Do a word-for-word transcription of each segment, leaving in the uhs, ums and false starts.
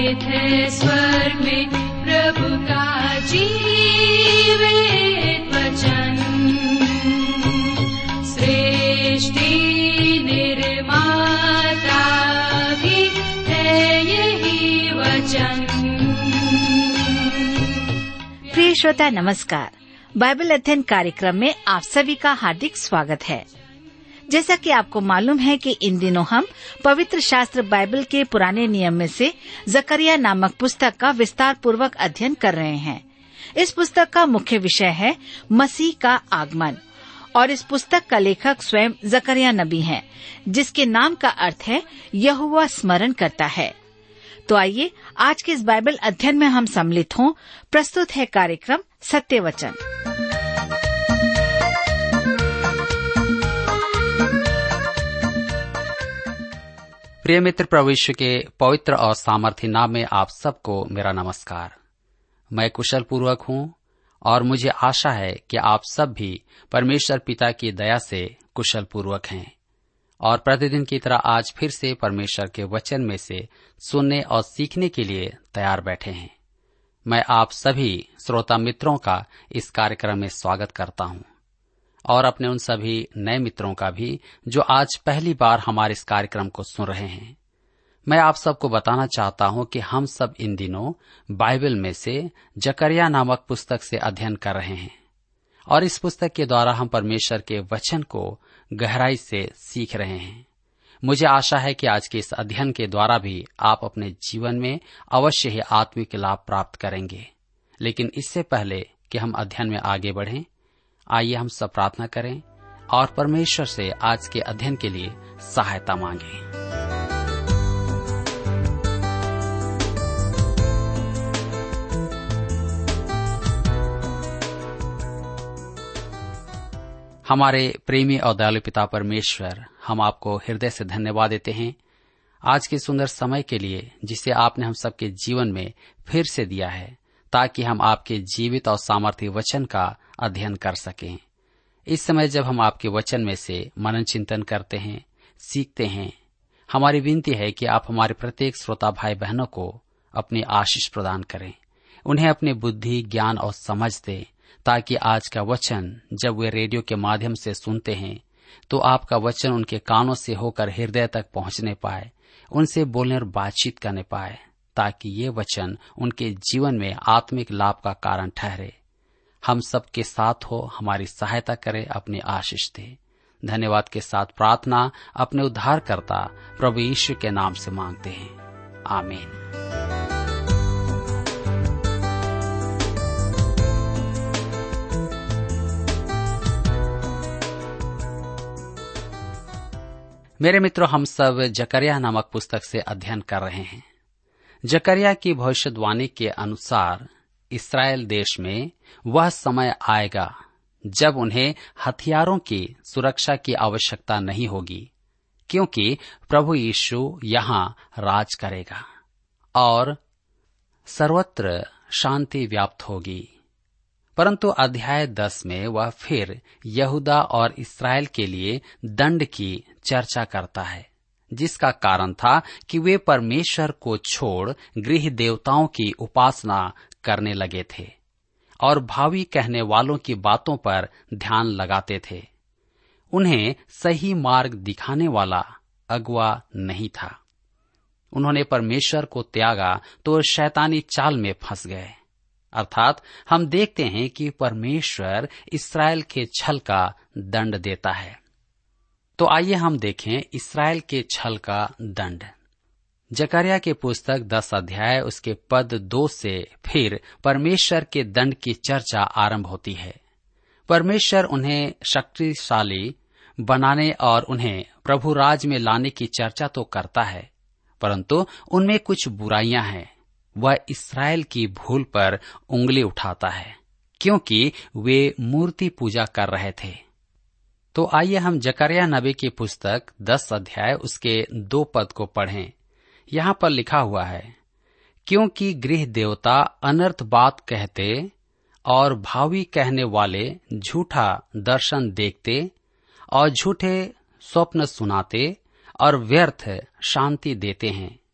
निहित है स्वर्ग में प्रभु का जीवित वचन। सृष्टि निर्माता भी है यही वचन। प्रिय श्रोता नमस्कार। बाइबल अध्ययन कार्यक्रम में आप सभी का हार्दिक स्वागत है। जैसा कि आपको मालूम है कि इन दिनों हम पवित्र शास्त्र बाइबल के पुराने नियम में से जकरिया नामक पुस्तक का विस्तार पूर्वक अध्ययन कर रहे हैं। इस पुस्तक का मुख्य विषय है मसीह का आगमन और इस पुस्तक का लेखक स्वयं जकरिया नबी हैं, जिसके नाम का अर्थ है यहोवा स्मरण करता है। तो आइए आज के इस बाइबल अध्ययन में हम सम्मिलित हों। प्रस्तुत है कार्यक्रम सत्य वचन। प्रिय मित्र, प्रभु यीशु के पवित्र और सामर्थी नाम में आप सबको मेरा नमस्कार। मैं कुशल पूर्वक हूँ और मुझे आशा है कि आप सब भी परमेश्वर पिता की दया से कुशल पूर्वक हैं और प्रतिदिन की तरह आज फिर से परमेश्वर के वचन में से सुनने और सीखने के लिए तैयार बैठे हैं। मैं आप सभी श्रोता मित्रों का इस कार्यक्रम में स्वागत करता हूँ और अपने उन सभी नए मित्रों का भी जो आज पहली बार हमारे इस कार्यक्रम को सुन रहे हैं। मैं आप सबको बताना चाहता हूं कि हम सब इन दिनों बाइबल में से जकरिया नामक पुस्तक से अध्ययन कर रहे हैं और इस पुस्तक के द्वारा हम परमेश्वर के वचन को गहराई से सीख रहे हैं। मुझे आशा है कि आज के इस अध्ययन के द्वारा भी आप अपने जीवन में अवश्य ही आत्मिक लाभ प्राप्त करेंगे। लेकिन इससे पहले कि हम अध्ययन में आगे बढ़ें, आइए हम सब प्रार्थना करें और परमेश्वर से आज के अध्ययन के लिए सहायता मांगें। हमारे प्रेमी और दयालु पिता परमेश्वर, हम आपको हृदय से धन्यवाद देते हैं आज के सुंदर समय के लिए जिसे आपने हम सबके जीवन में फिर से दिया है, ताकि हम आपके जीवित और सामर्थ्य वचन का अध्ययन कर सकें। इस समय जब हम आपके वचन में से मनन चिंतन करते हैं, सीखते हैं, हमारी विनती है कि आप हमारे प्रत्येक श्रोता भाई बहनों को अपनी आशीष प्रदान करें, उन्हें अपनी बुद्धि, ज्ञान और समझ दें, ताकि आज का वचन जब वे रेडियो के माध्यम से सुनते हैं तो आपका वचन उनके कानों से होकर हृदय तक पहुंचने पाए, उनसे बोलने और बातचीत करने पाए, ताकि ये वचन उनके जीवन में आत्मिक लाभ का कारण ठहरे। हम सबके साथ हो, हमारी सहायता करे, अपनी आशीष दे। धन्यवाद के साथ प्रार्थना अपने उद्धारकर्ता प्रभु यीशु के नाम से मांगते हैं, आमीन। मेरे मित्रों, हम सब जकरिया नामक पुस्तक से अध्ययन कर रहे हैं। जकरिया की भविष्यवाणी के अनुसार इस्राएल देश में वह समय आएगा जब उन्हें हथियारों की सुरक्षा की आवश्यकता नहीं होगी, क्योंकि प्रभु यीशु यहाँ राज करेगा और सर्वत्र शांति व्याप्त होगी। परंतु अध्याय दस में वह फिर यहूदा और इस्राएल के लिए दंड की चर्चा करता है, जिसका कारण था कि वे परमेश्वर को छोड़ गृह देवताओं की उपासना करने लगे थे और भावी कहने वालों की बातों पर ध्यान लगाते थे। उन्हें सही मार्ग दिखाने वाला अगुआ नहीं था। उन्होंने परमेश्वर को त्यागा तो शैतानी चाल में फंस गए। अर्थात हम देखते हैं कि परमेश्वर इस्राएल के छल का दंड देता है। तो आइए हम देखें इस्राएल के छल का दंड। जकरिया के पुस्तक दस अध्याय उसके पद दो से फिर परमेश्वर के दंड की चर्चा आरंभ होती है। परमेश्वर उन्हें शक्तिशाली बनाने और उन्हें प्रभु राज में लाने की चर्चा तो करता है, परंतु उनमें कुछ बुराइयां हैं। वह इस्राएल की भूल पर उंगली उठाता है, क्योंकि वे मूर्ति पूजा कर रहे थे। तो आइए हम जकरिया नबी की पुस्तक दस अध्याय उसके दो पद को पढ़ें। यहाँ पर लिखा हुआ है, क्योंकि गृह देवता अनर्थ बात कहते और भावी कहने वाले झूठा दर्शन देखते और झूठे स्वप्न सुनाते और व्यर्थ शांति देते हैं।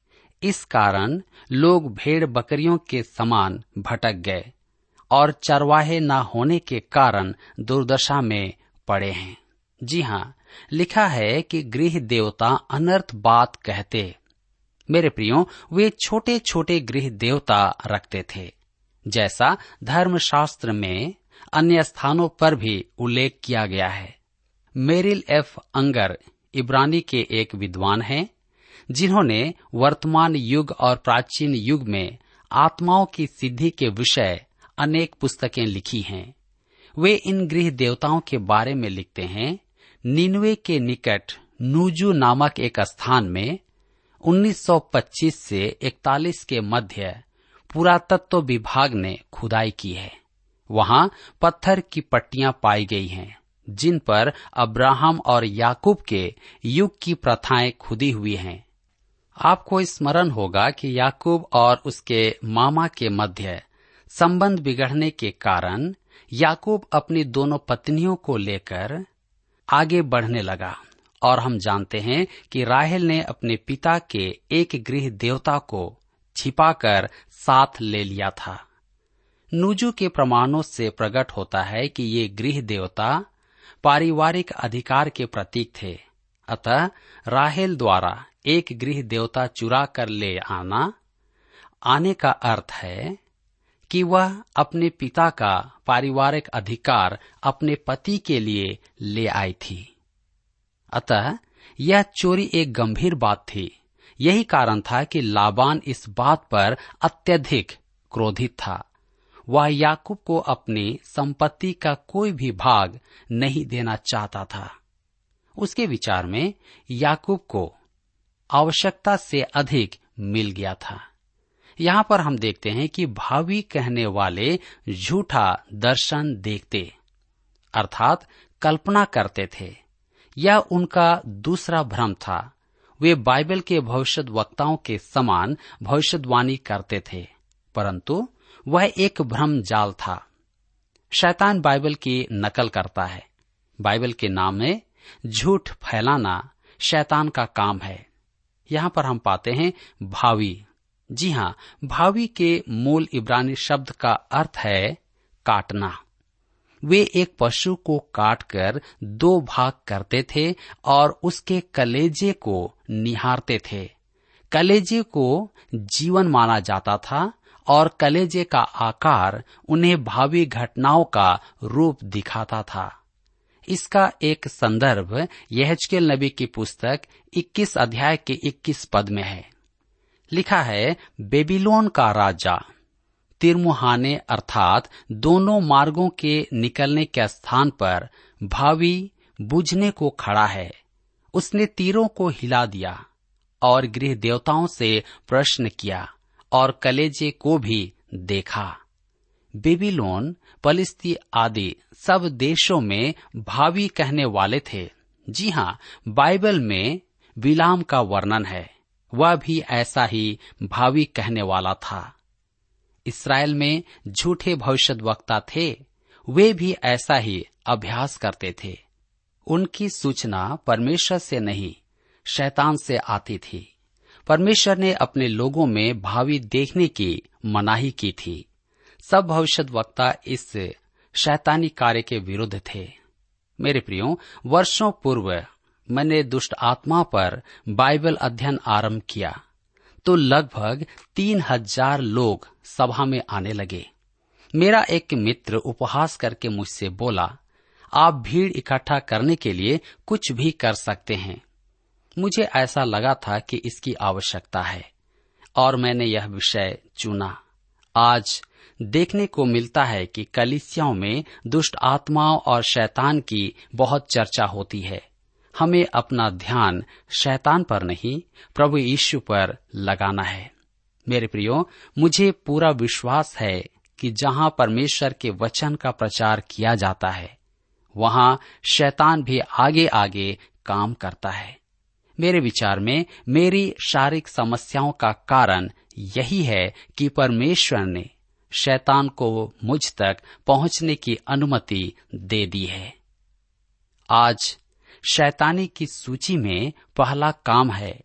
इस कारण लोग भेड़ बकरियों के समान भटक गए और चरवाहे न होने के कारण दुर्दशा में पड़े हैं। जी हाँ, लिखा है कि गृह देवता अनर्थ बात कहते। मेरे प्रियो, वे छोटे छोटे गृह देवता रखते थे, जैसा धर्मशास्त्र में अन्य स्थानों पर भी उल्लेख किया गया है। मेरिल एफ अंगर इब्रानी के एक विद्वान हैं, जिन्होंने वर्तमान युग और प्राचीन युग में आत्माओं की सिद्धि के विषय अनेक पुस्तकें लिखी हैं। वे इन गृह देवताओं के बारे में लिखते हैं। निनवे के निकट नूजू नामक एक स्थान में उन्नीस सौ पच्चीस से इकतालीस के मध्य पुरातत्व विभाग ने खुदाई की है। वहां पत्थर की पट्टियां पाई गई हैं, जिन पर अब्राहम और याकूब के युग की प्रथाएं खुदी हुई हैं। आपको स्मरण होगा कि याकूब और उसके मामा के मध्य संबंध बिगड़ने के कारण याकूब अपनी दोनों पत्नियों को लेकर आगे बढ़ने लगा, और हम जानते हैं कि राहेल ने अपने पिता के एक गृह देवता को छिपाकर साथ ले लिया था। नूजू के प्रमाणों से प्रकट होता है कि ये गृह देवता पारिवारिक अधिकार के प्रतीक थे। अतः राहेल द्वारा एक गृह देवता चुरा कर ले आना आने का अर्थ है कि वह अपने पिता का पारिवारिक अधिकार अपने पति के लिए ले आई थी। अतः यह चोरी एक गंभीर बात थी। यही कारण था कि लाबान इस बात पर अत्यधिक क्रोधित था। वह याकूब को अपनी संपत्ति का कोई भी भाग नहीं देना चाहता था। उसके विचार में याकूब को आवश्यकता से अधिक मिल गया था। यहाँ पर हम देखते हैं कि भावी कहने वाले झूठा दर्शन देखते, अर्थात कल्पना करते थे। यह उनका दूसरा भ्रम था। वे बाइबल के भविष्यद्वक्ताओं के समान भविष्यवाणी करते थे, परंतु वह एक भ्रम जाल था। शैतान बाइबल की नकल करता है। बाइबल के नाम में झूठ फैलाना शैतान का काम है। यहाँ पर हम पाते हैं भावी। जी हाँ, भावी के मूल इब्रानी शब्द का अर्थ है काटना। वे एक पशु को काटकर दो भाग करते थे और उसके कलेजे को निहारते थे। कलेजे को जीवन माना जाता था और कलेजे का आकार उन्हें भावी घटनाओं का रूप दिखाता था। इसका एक संदर्भ यहेजकेल नबी की पुस्तक इक्कीस अध्याय के इक्कीस पद में है। लिखा है, बेबीलोन का राजा तिरमुहाने अर्थात दोनों मार्गों के निकलने के स्थान पर भावी बुझने को खड़ा है। उसने तीरों को हिला दिया और गृह देवताओं से प्रश्न किया और कलेजे को भी देखा। बेबीलोन, पलिस्ती आदि सब देशों में भावी कहने वाले थे। जी हाँ, बाइबल में बिलाम का वर्णन है। वह भी ऐसा ही भावी कहने वाला था। इस्राएल में झूठे भविष्यद्वक्ता थे। वे भी ऐसा ही अभ्यास करते थे। उनकी सूचना परमेश्वर से नहीं, शैतान से आती थी। परमेश्वर ने अपने लोगों में भावी देखने की मनाही की थी। सब भविष्यद्वक्ता इस शैतानी कार्य के विरुद्ध थे। मेरे प्रियो, वर्षों पूर्व मैंने दुष्ट आत्मा पर बाइबल अध्ययन आरंभ किया तो लगभग तीन हजार लोग सभा में आने लगे। मेरा एक मित्र उपहास करके मुझसे बोला, आप भीड़ इकट्ठा करने के लिए कुछ भी कर सकते हैं। मुझे ऐसा लगा था कि इसकी आवश्यकता है और मैंने यह विषय चुना। आज देखने को मिलता है कि कलीसियाओं में दुष्ट आत्माओं और शैतान की बहुत चर्चा होती है। हमें अपना ध्यान शैतान पर नहीं, प्रभु यीशु पर लगाना है। मेरे प्रियो, मुझे पूरा विश्वास है कि जहां परमेश्वर के वचन का प्रचार किया जाता है, वहां शैतान भी आगे आगे काम करता है। मेरे विचार में मेरी शारीरिक समस्याओं का कारण यही है कि परमेश्वर ने शैतान को मुझ तक पहुंचने की अनुमति दे दी है। आज शैतानी की सूची में पहला काम है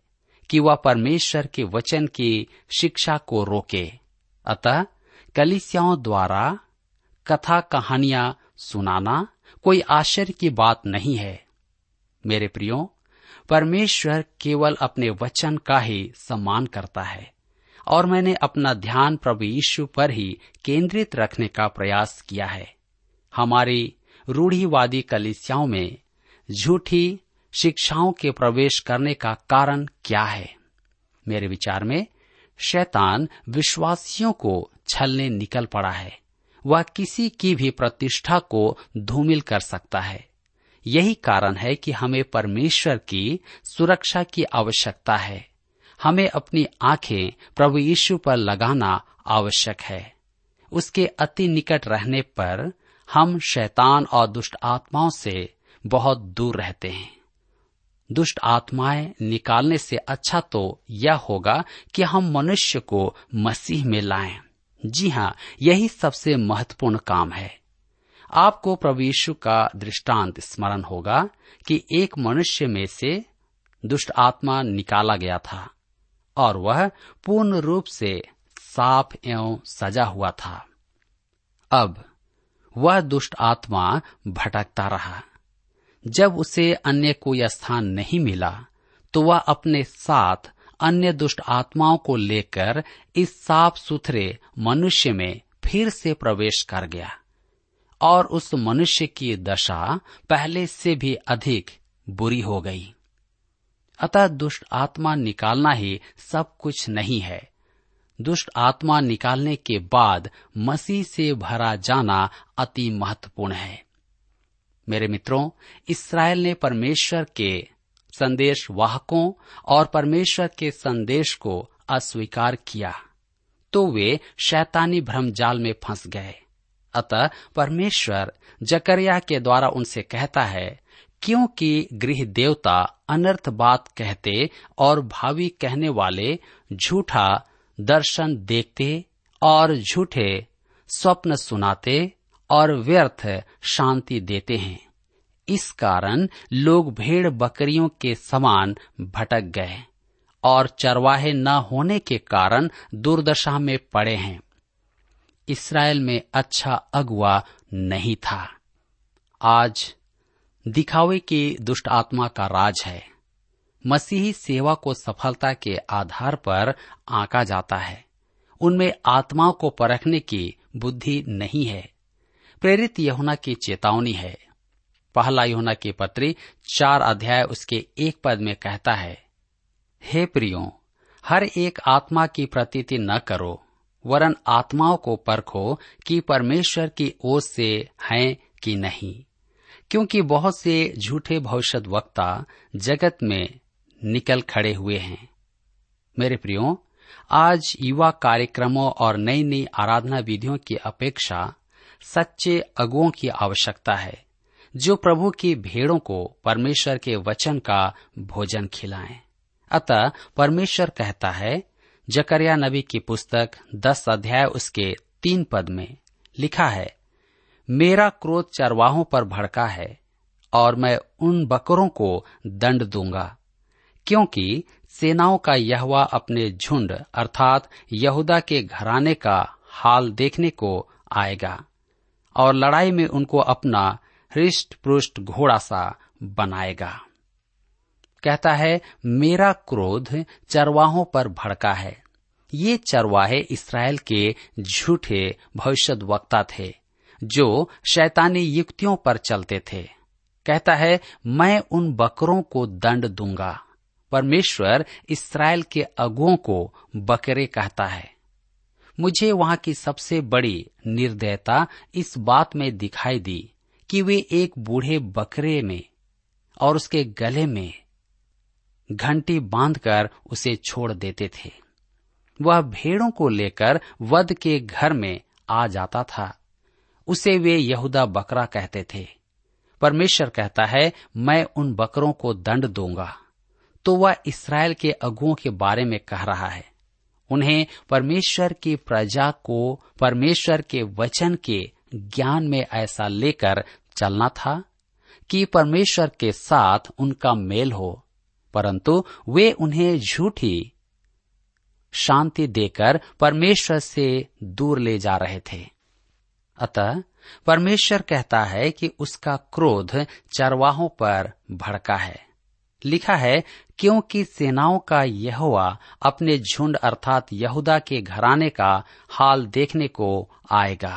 कि वह परमेश्वर के वचन की शिक्षा को रोके। अतः कलीसियाओं द्वारा कथा कहानियां सुनाना कोई आश्चर्य की बात नहीं है। मेरे प्रियो, परमेश्वर केवल अपने वचन का ही सम्मान करता है और मैंने अपना ध्यान प्रभु यीशु पर ही केंद्रित रखने का प्रयास किया है। हमारी रूढ़िवादी कलीसियाओं में झूठी शिक्षाओं के प्रवेश करने का कारण क्या है? मेरे विचार में शैतान विश्वासियों को छलने निकल पड़ा है। वह किसी की भी प्रतिष्ठा को धूमिल कर सकता है। यही कारण है कि हमें परमेश्वर की सुरक्षा की आवश्यकता है। हमें अपनी आंखें प्रभु यीशु पर लगाना आवश्यक है। उसके अति निकट रहने पर हम शैतान और दुष्ट आत्माओं से बहुत दूर रहते हैं। दुष्ट आत्माएं निकालने से अच्छा तो यह होगा कि हम मनुष्य को मसीह में लाएं। जी हाँ, यही सबसे महत्वपूर्ण काम है। आपको प्रभु यीशु का दृष्टांत स्मरण होगा कि एक मनुष्य में से दुष्ट आत्मा निकाला गया था और वह पूर्ण रूप से साफ एवं सजा हुआ था। अब वह दुष्ट आत्मा भटकता रहा। जब उसे अन्य कोई स्थान नहीं मिला तो वह अपने साथ अन्य दुष्ट आत्माओं को लेकर इस साफ सुथरे मनुष्य में फिर से प्रवेश कर गया और उस मनुष्य की दशा पहले से भी अधिक बुरी हो गई। अतः दुष्ट आत्मा निकालना ही सब कुछ नहीं है। दुष्ट आत्मा निकालने के बाद मसीह से भरा जाना अति महत्वपूर्ण है। मेरे मित्रों, इस्राएल ने परमेश्वर के संदेश वाहकों और परमेश्वर के संदेश को अस्वीकार किया तो वे शैतानी भ्रमजाल में फंस गए। अतः परमेश्वर जकरिया के द्वारा उनसे कहता है, क्योंकि गृह देवता अनर्थ बात कहते और भावी कहने वाले झूठा दर्शन देखते और झूठे स्वप्न सुनाते और व्यर्थ शांति देते हैं। इस कारण लोग भेड़ बकरियों के समान भटक गए और चरवाहे न होने के कारण दुर्दशा में पड़े हैं। इस्राएल में अच्छा अगुआ नहीं था। आज दिखावे की दुष्ट आत्मा का राज है। मसीही सेवा को सफलता के आधार पर आंका जाता है। उनमें आत्माओं को परखने की बुद्धि नहीं है। प्रेरित यूहन्ना की चेतावनी है। पहला यूहन्ना की पत्री चार अध्याय उसके एक पद में कहता है, हे प्रियो, हर एक आत्मा की प्रतीति न करो, वरन आत्माओं को परखो कि परमेश्वर की ओर से हैं कि नहीं, क्योंकि बहुत से झूठे भविष्यद्वक्ता जगत में निकल खड़े हुए हैं। मेरे प्रियो, आज युवा कार्यक्रमों और नई नई आराधना विधियों की अपेक्षा सच्चे अगुओं की आवश्यकता है, जो प्रभु की भेड़ों को परमेश्वर के वचन का भोजन खिलाएं। अतः परमेश्वर कहता है, जकरिया नबी की पुस्तक दस अध्याय उसके तीन पद में लिखा है, मेरा क्रोध चरवाहों पर भड़का है और मैं उन बकरों को दंड दूंगा, क्योंकि सेनाओं का यहोवा अपने झुंड अर्थात यहूदा के घराने का हाल देखने को आएगा और लड़ाई में उनको अपना हृष्ट पुष्ट घोड़ा सा बनाएगा। कहता है, मेरा क्रोध चरवाहों पर भड़का है। ये चरवाहे इस्राएल के झूठे भविष्यद्वक्ता थे, जो शैतानी युक्तियों पर चलते थे। कहता है, मैं उन बकरों को दंड दूंगा। परमेश्वर इस्राएल के अगुओं को बकरे कहता है। मुझे वहां की सबसे बड़ी निर्दयता इस बात में दिखाई दी कि वे एक बूढ़े बकरे में और उसके गले में घंटी बांधकर उसे छोड़ देते थे। वह भेड़ों को लेकर वध के घर में आ जाता था। उसे वे यहूदा बकरा कहते थे। परमेश्वर कहता है, मैं उन बकरों को दंड दूंगा। तो वह इस्राएल के अगुओं के बारे में कह रहा है। उन्हें परमेश्वर की प्रजा को परमेश्वर के वचन के ज्ञान में ऐसा लेकर चलना था कि परमेश्वर के साथ उनका मेल हो, परंतु वे उन्हें झूठी शांति देकर परमेश्वर से दूर ले जा रहे थे। अतः परमेश्वर कहता है कि उसका क्रोध चरवाहों पर भड़का है। लिखा है, क्योंकि सेनाओं का यहोवा अपने झुंड अर्थात यहूदा के घराने का हाल देखने को आएगा।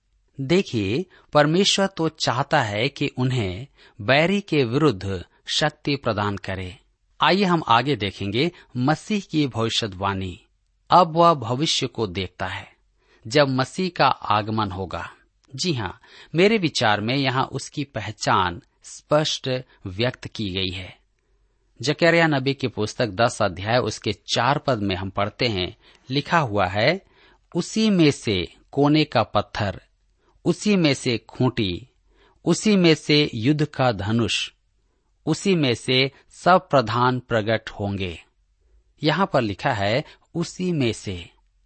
देखिए, परमेश्वर तो चाहता है कि उन्हें बैरी के विरुद्ध शक्ति प्रदान करे। आइए हम आगे देखेंगे मसीह की भविष्यवाणी। अब वह भविष्य को देखता है जब मसीह का आगमन होगा। जी हाँ, मेरे विचार में यहाँ उसकी पहचान स्पष्ट व्यक्त की गई है। जकरिया नबी की पुस्तक दस अध्याय उसके चार पद में हम पढ़ते हैं, लिखा हुआ है, उसी में से कोने का पत्थर, उसी में से खूंटी, उसी में से युद्ध का धनुष, उसी में से सब प्रधान प्रकट होंगे। यहाँ पर लिखा है उसी में से।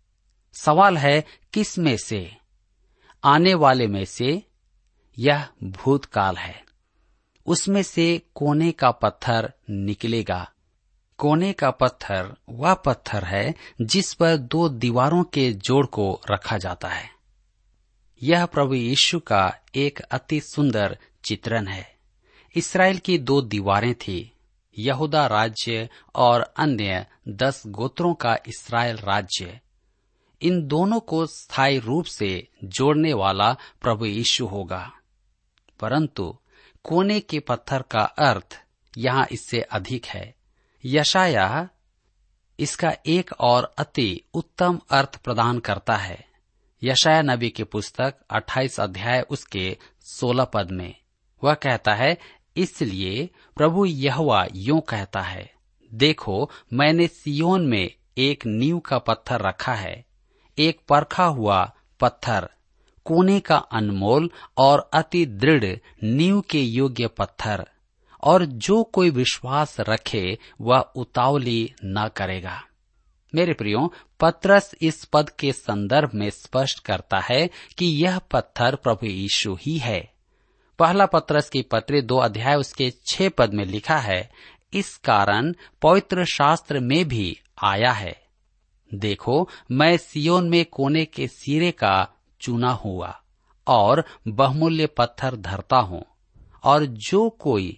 सवाल है किस में से? आने वाले में से। यह भूतकाल है। उसमें से कोने का पत्थर निकलेगा। कोने का पत्थर वह पत्थर है जिस पर दो दीवारों के जोड़ को रखा जाता है। यह प्रभु यीशु का एक अति सुंदर चित्रण है। इस्राएल की दो दीवारें थी, यहूदा राज्य और अन्य दस गोत्रों का इस्राएल राज्य। इन दोनों को स्थायी रूप से जोड़ने वाला प्रभु यीशु होगा। परंतु कोने के पत्थर का अर्थ यहाँ इससे अधिक है। यशायाह इसका एक और अति उत्तम अर्थ प्रदान करता है। यशायाह नबी की पुस्तक अट्ठाईस अध्याय उसके सोलह पद में वह कहता है, इसलिए प्रभु यहोवा यूं कहता है, देखो मैंने सियोन में एक नींव का पत्थर रखा है, एक परखा हुआ पत्थर, कोने का अनमोल और अति दृढ़ नींव के योग्य पत्थर, और जो कोई विश्वास रखे वह उतावली न करेगा। मेरे प्रियो, पतरस इस पद के संदर्भ में स्पष्ट करता है कि यह पत्थर प्रभु यीशु ही है। पहला पतरस की पत्री दो अध्याय उसके छह पद में लिखा है, इस कारण पवित्र शास्त्र में भी आया है, देखो मैं सियोन में कोने के सिरे का चुना हुआ और बहुमूल्य पत्थर धरता हूँ, और जो कोई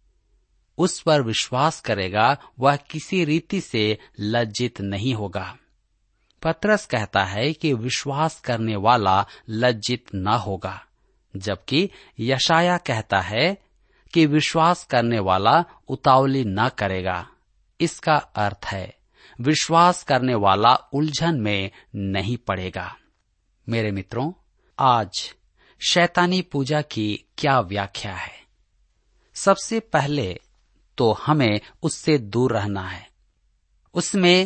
उस पर विश्वास करेगा वह किसी रीति से लज्जित नहीं होगा। पतरस कहता है कि विश्वास करने वाला लज्जित न होगा, जबकि यशायाह कहता है कि विश्वास करने वाला उतावली न करेगा। इसका अर्थ है विश्वास करने वाला उलझन में नहीं पड़ेगा। मेरे मित्रों, आज शैतानी पूजा की क्या व्याख्या है? सबसे पहले तो हमें उससे दूर रहना है, उसमें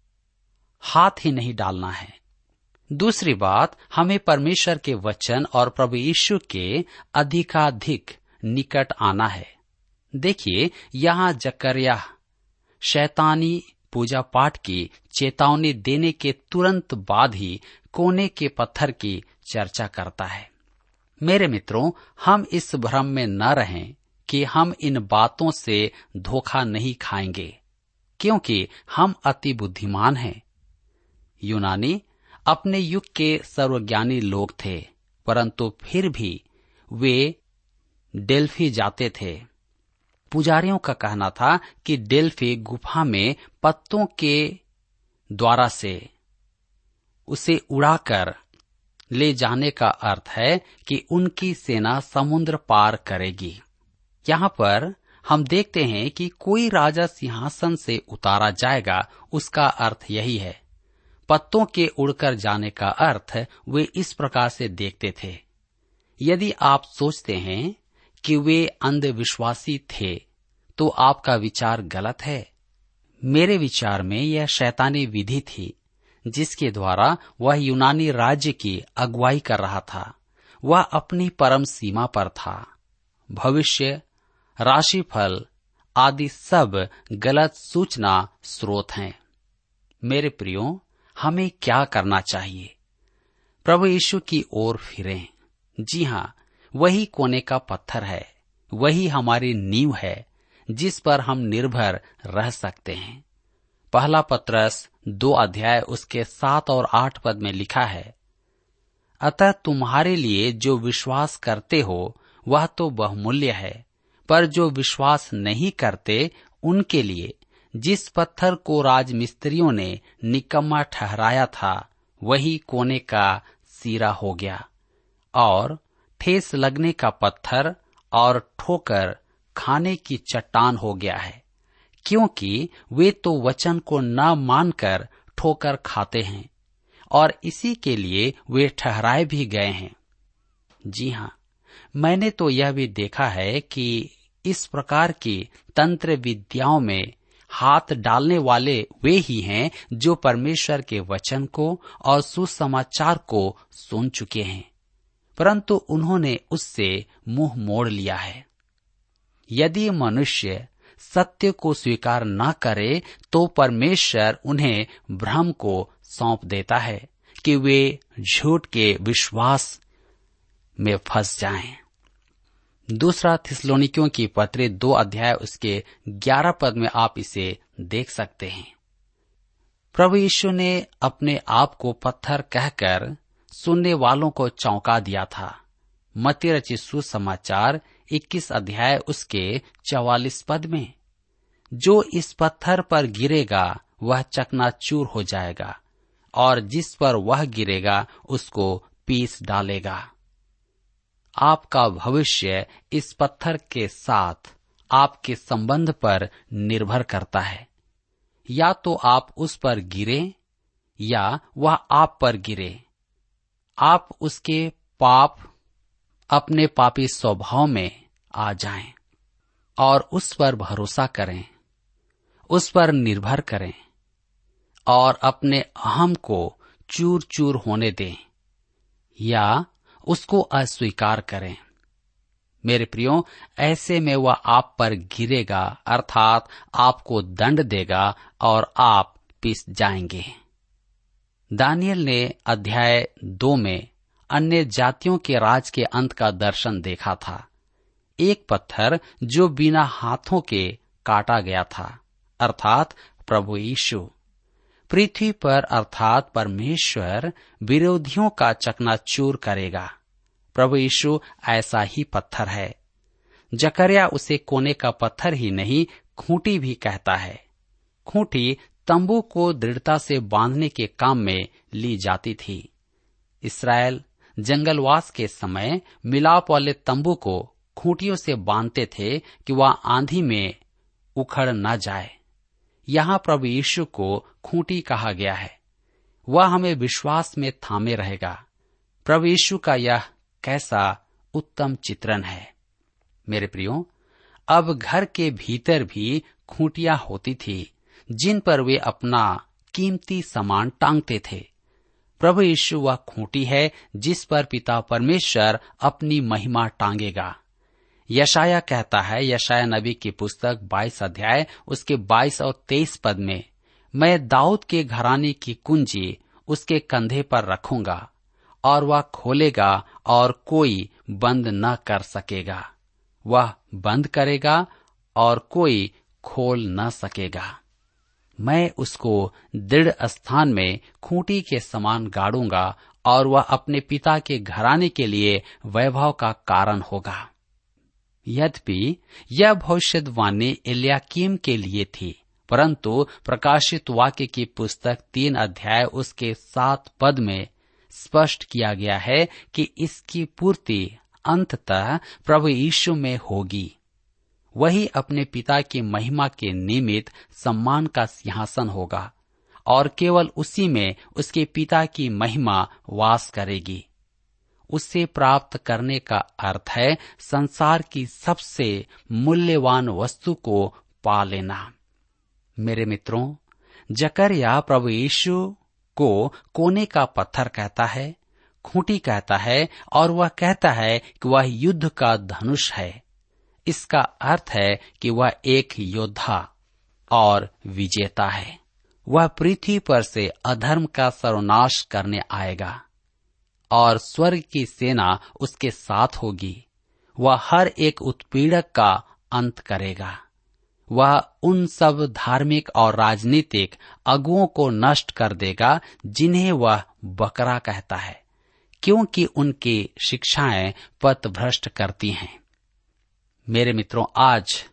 हाथ ही नहीं डालना है। दूसरी बात, हमें परमेश्वर के वचन और प्रभु यीशु के अधिकाधिक निकट आना है। देखिए, यहाँ जकरिया शैतानी पूजा पाठ की चेतावनी देने के तुरंत बाद ही कोने के पत्थर की चर्चा करता है। मेरे मित्रों, हम इस भ्रम में न रहें कि हम इन बातों से धोखा नहीं खाएंगे, क्योंकि हम अति बुद्धिमान हैं। यूनानी अपने युग के सर्वज्ञानी लोग थे, परंतु फिर भी वे डेल्फी जाते थे। पुजारियों का कहना था कि डेल्फी गुफा में पत्तों के द्वारा से उसे उड़ाकर ले जाने का अर्थ है कि उनकी सेना समुद्र पार करेगी। यहाँ पर हम देखते हैं कि कोई राजा सिंहासन से उतारा जाएगा, उसका अर्थ यही है। पत्तों के उड़कर जाने का अर्थ वे इस प्रकार से देखते थे। यदि आप सोचते हैं कि वे अंधविश्वासी थे, तो आपका विचार गलत है। मेरे विचार में यह शैतानी विधि थी जिसके द्वारा वह यूनानी राज्य की अगुवाई कर रहा था। वह अपनी परम सीमा पर था। भविष्य, राशिफल आदि सब गलत सूचना स्रोत हैं। मेरे प्रियो, हमें क्या करना चाहिए? प्रभु यीशु की ओर फिरें। जी हाँ, वही कोने का पत्थर है, वही हमारी नींव है जिस पर हम निर्भर रह सकते हैं। पहला पत्रस दो अध्याय उसके सात और आठ पद में लिखा है, अतः तुम्हारे लिए जो विश्वास करते हो वह तो बहुमूल्य है, पर जो विश्वास नहीं करते उनके लिए जिस पत्थर को राजमिस्त्रियों ने निकम्मा ठहराया था वही कोने का सीरा हो गया और ठेस लगने का पत्थर और ठोकर खाने की चट्टान हो गया है, क्योंकि वे तो वचन को न मानकर ठोकर खाते हैं और इसी के लिए वे ठहराए भी गए हैं। जी हाँ, मैंने तो यह भी देखा है कि इस प्रकार की तंत्र विद्याओं में हाथ डालने वाले वे ही हैं जो परमेश्वर के वचन को और सुसमाचार को सुन चुके हैं, परंतु उन्होंने उससे मुंह मोड़ लिया है। यदि मनुष्य सत्य को स्वीकार न करे तो परमेश्वर उन्हें भ्रम को सौंप देता है कि वे झूठ के विश्वास में फंस जाएं। दूसरा थिस्सलुनीकियों की पत्री दो अध्याय उसके ग्यारह पद में आप इसे देख सकते हैं। प्रभु यीशु ने अपने आप को पत्थर कहकर सुनने वालों को चौंका दिया था। मत्ती रचित सुसमाचार इक्कीस अध्याय उसके चौवालीस पद में, जो इस पत्थर पर गिरेगा वह चकनाचूर हो जाएगा और जिस पर वह गिरेगा उसको पीस डालेगा। आपका भविष्य इस पत्थर के साथ आपके संबंध पर निर्भर करता है। या तो आप उस पर गिरे या वह आप पर गिरे। आप उसके पाप अपने पापी स्वभाव में आ जाएं और उस पर भरोसा करें, उस पर निर्भर करें और अपने अहम को चूर चूर होने दें या उसको अस्वीकार करें। मेरे प्रियो, ऐसे में वह आप पर गिरेगा, अर्थात आपको दंड देगा और आप पिस जाएंगे। दानियल ने अध्याय दो में अन्य जातियों के राज के अंत का दर्शन देखा था। एक पत्थर जो बिना हाथों के काटा गया था, अर्थात प्रभु यीशु, पृथ्वी पर अर्थात परमेश्वर विरोधियों का चकनाचूर करेगा। प्रभु यीशु ऐसा ही पत्थर है। जकरिया उसे कोने का पत्थर ही नहीं, खूंटी भी कहता है। खूंटी तंबू को दृढ़ता से बांधने के काम में ली जाती थी। इस्राएल जंगलवास के समय मिलाप वाले तंबू को खूंटियों से बांधते थे कि वह आंधी में उखड़ न जाए। यहाँ प्रभु यीशु को खूंटी कहा गया है। वह हमें विश्वास में थामे रहेगा। प्रभु यीशु का यह कैसा उत्तम चित्रण है। मेरे प्रियो, अब घर के भीतर भी खूंटियां होती थी जिन पर वे अपना कीमती सामान टांगते थे। प्रभु यीशु वह खूंटी है जिस पर पिता परमेश्वर अपनी महिमा टांगेगा। यशाया कहता है, यशाया नबी की पुस्तक बाईस अध्याय उसके बाईस और तेईस पद में, मैं दाऊद के घराने की कुंजी उसके कंधे पर रखूंगा और वह खोलेगा और कोई बंद न कर सकेगा, वह बंद करेगा और कोई खोल न सकेगा। मैं उसको दृढ़ स्थान में खूंटी के समान गाड़ूंगा और वह अपने पिता के घराने के लिए वैभव का कारण होगा। यद्यपि यह भविष्यवाणी एलियाकीम के लिए थी, परंतु प्रकाशित वाक्य की पुस्तक तीन अध्याय उसके सात पद में स्पष्ट किया गया है कि इसकी पूर्ति अंततः प्रभु यीशु में होगी। वही अपने पिता की महिमा के निमित्त सम्मान का सिंहासन होगा और केवल उसी में उसके पिता की महिमा वास करेगी। उसे प्राप्त करने का अर्थ है संसार की सबसे मूल्यवान वस्तु को पा लेना। मेरे मित्रों, जकरिया प्रभु यीशु को कोने का पत्थर कहता है, खूंटी कहता है और वह कहता है कि वह युद्ध का धनुष है। इसका अर्थ है कि वह एक योद्धा और विजेता है। वह पृथ्वी पर से अधर्म का सर्वनाश करने आएगा और स्वर्ग की सेना उसके साथ होगी। वह हर एक उत्पीड़क का अंत करेगा। वह उन सब धार्मिक और राजनीतिक अगुओं को नष्ट कर देगा जिन्हें वह बकरा कहता है, क्योंकि उनकी शिक्षाएं पथभ्रष्ट करती हैं। मेरे मित्रों, आज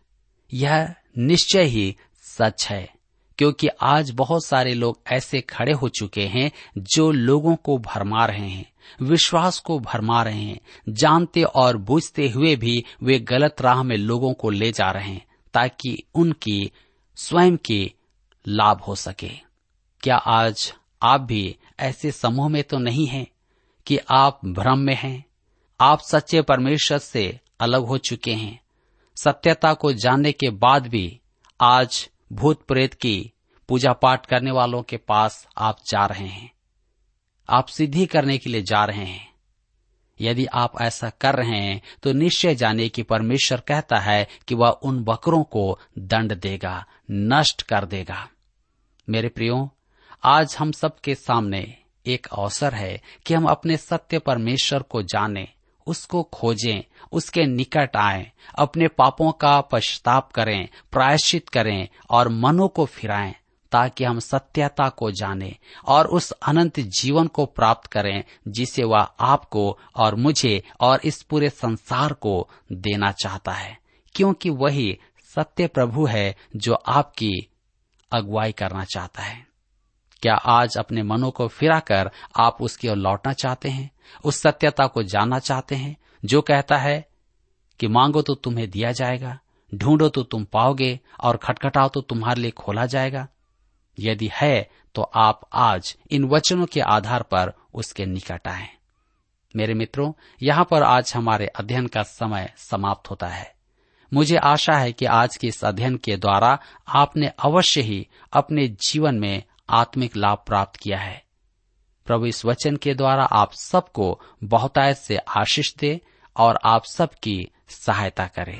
यह निश्चय ही सच है, क्योंकि आज बहुत सारे लोग ऐसे खड़े हो चुके हैं जो लोगों को भरमा रहे हैं, विश्वास को भरमा रहे हैं, जानते और बूझते हुए भी वे गलत राह में लोगों को ले जा रहे हैं ताकि उनकी स्वयं की लाभ हो सके। क्या आज आप भी ऐसे समूह में तो नहीं हैं कि आप भ्रम में हैं? आप सच्चे परमेश्वर से अलग हो चुके हैं। सत्यता को जानने के बाद भी आज भूत प्रेत की पूजा पाठ करने वालों के पास आप जा रहे हैं, आप सिद्धि करने के लिए जा रहे हैं। यदि आप ऐसा कर रहे हैं तो निश्चय जानिए कि परमेश्वर कहता है कि वह उन बकरों को दंड देगा, नष्ट कर देगा। मेरे प्रियो, आज हम सबके सामने एक अवसर है कि हम अपने सत्य परमेश्वर को जानें, उसको खोजें, उसके निकट आएं, अपने पापों का पश्चाताप करें, प्रायश्चित करें और मनों को फिराएं, ताकि हम सत्यता को जानें और उस अनंत जीवन को प्राप्त करें जिसे वह आपको और मुझे और इस पूरे संसार को देना चाहता है, क्योंकि वही सत्य प्रभु है जो आपकी अगुवाई करना चाहता है। क्या आज अपने मनों को फिराकर आप उसकी ओर लौटना चाहते हैं, उस सत्यता को जानना चाहते हैं जो कहता है कि मांगो तो तुम्हें दिया जाएगा, ढूंढो तो तुम पाओगे और खटखटाओ तो तुम्हारे लिए खोला जाएगा? यदि है तो आप आज इन वचनों के आधार पर उसके निकट आएं। मेरे मित्रों, यहाँ पर आज हमारे अध्ययन का समय समाप्त होता है। मुझे आशा है कि आज के इस अध्ययन के द्वारा आपने अवश्य ही अपने जीवन में आत्मिक लाभ प्राप्त किया है। प्रभु इस वचन के द्वारा आप सबको बहुतायत से आशीष दे और आप सबकी सहायता करे।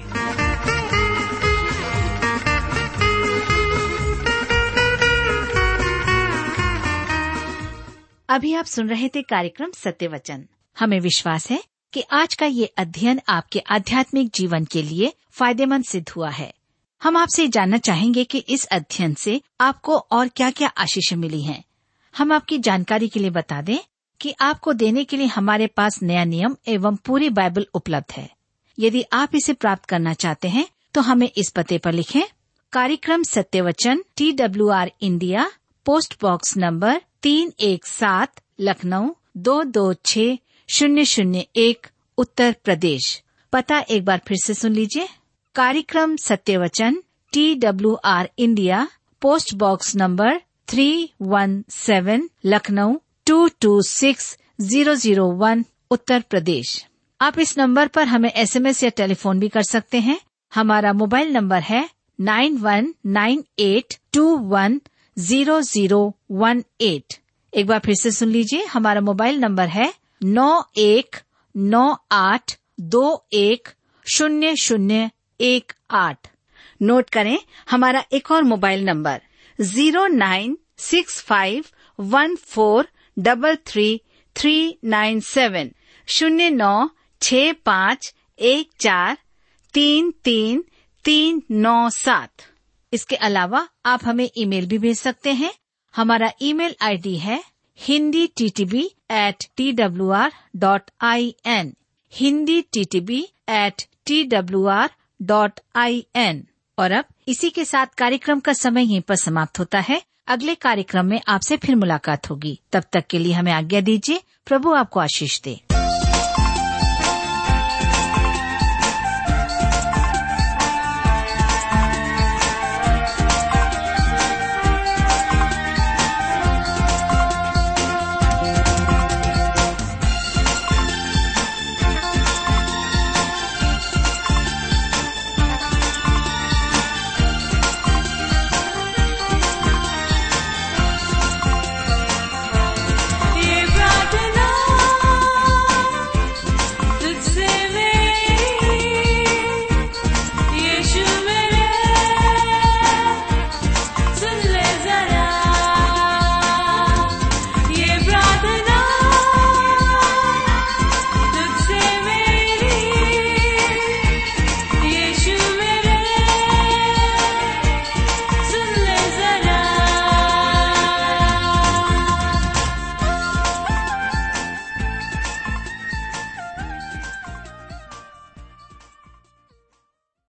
अभी आप सुन रहे थे कार्यक्रम सत्य वचन। हमें विश्वास है कि आज का ये अध्ययन आपके आध्यात्मिक जीवन के लिए फायदेमंद सिद्ध हुआ है। हम आपसे जानना चाहेंगे कि इस अध्ययन से आपको और क्या क्या आशीष मिली हैं। हम आपकी जानकारी के लिए बता दें कि आपको देने के लिए हमारे पास नया नियम एवं पूरी बाइबल उपलब्ध है। यदि आप इसे प्राप्त करना चाहते हैं तो हमें इस पते पर लिखें। कार्यक्रम Satya Vachan, T W R India, post box number तीन एक सात, लखनऊ दो दो छः शून्य शून्य एक, उत्तर प्रदेश। पता एक बार फिर से सुन लीजिए। कार्यक्रम Satya Vachan, T W R India, post box number three one seven, Lucknow two two six zero zero one, Uttar Pradesh. आप इस नंबर पर हमें एसएमएस या टेलीफोन भी कर सकते हैं। हमारा मोबाइल नंबर है nine one nine eight two one zero zero one eight. एक बार फिर से सुन लीजिए। हमारा मोबाइल नंबर है नौ एक नौ आठ दो एक शून्य शून्य एक आठ। नोट करें हमारा एक और mobile number zero nine six five one four double three three nine seven, शून्य नौ छ पाँच एक चार तीन तीन तीन नौ सात। इसके अलावा आप हमें ईमेल भी भेज सकते हैं। हमारा ईमेल आईडी है Hindi T T B at T W R dot I N, Hindi T T B at T W R dot I N. और अब इसी के साथ कार्यक्रम का समय यहीं पर समाप्त होता है। अगले कार्यक्रम में आपसे फिर मुलाकात होगी। तब तक के लिए हमें आज्ञा दीजिए। प्रभु आपको आशीष दे।